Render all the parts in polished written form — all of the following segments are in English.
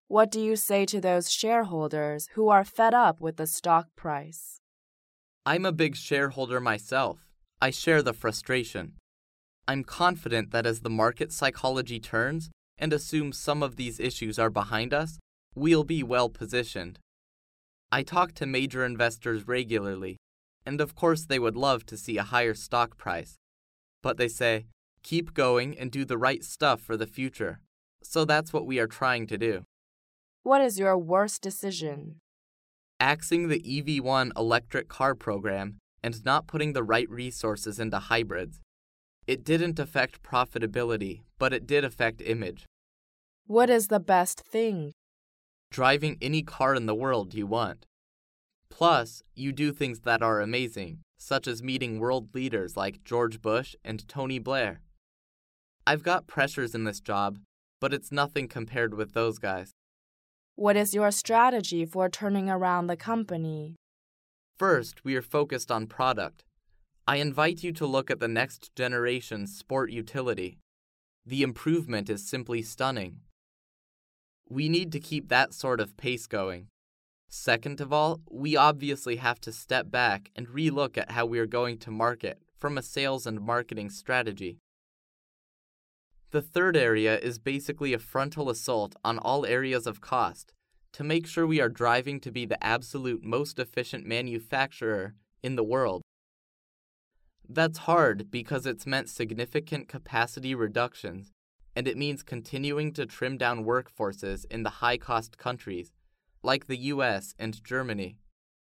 What do you say to those shareholders who are fed up with the stock price? I'm a big shareholder myself. I share the frustration. I'm confident that as the market psychology turns and assumes some of these issues are behind us, we'll be well positioned. I talk to major investors regularly, and of course they would love to see a higher stock price. But they say, keep going and do the right stuff for the future. So that's what we are trying to do. What is your worst decision? Axing the EV1 electric car program and not putting the right resources into hybrids. It didn't affect profitability, but it did affect image. What is the best thing? Driving any car in the world you want. Plus, you do things that are amazing, such as meeting world leaders like George Bush and Tony Blair. I've got pressures in this job, but it's nothing compared with those guys. What is your strategy for turning around the company? First, we are focused on product. I invite you to look at the next generation sport utility. The improvement is simply stunning. We need to keep that sort of pace going. Second of all, we obviously have to step back and relook at how we are going to market from a sales and marketing strategy. The third area is basically a frontal assault on all areas of cost to make sure we are driving to be the absolute most efficient manufacturer in the world. That's hard because it's meant significant capacity reductions, and it means continuing to trim down workforces in the high-cost countries, like the US and Germany.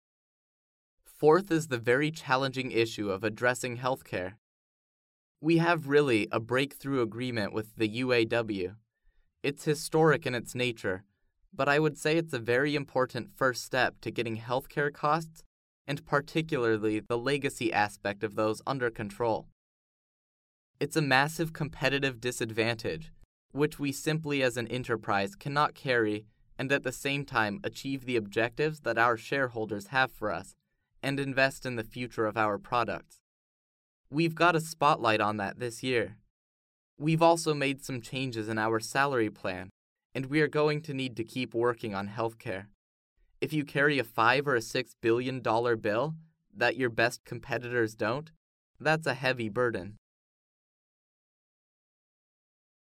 Fourth is the very challenging issue of addressing healthcare. We have really a breakthrough agreement with the UAW. It's historic in its nature, but I would say it's a very important first step to getting healthcare costs, and particularly the legacy aspect of those, under control. It's a massive competitive disadvantage, which we simply as an enterprise cannot carry and at the same time achieve the objectives that our shareholders have for us and invest in the future of our products. We've got a spotlight on that this year. We've also made some changes in our salary plan, and we are going to need to keep working on healthcare. If you carry a $5 or $6 billion bill that your best competitors don't, that's a heavy burden.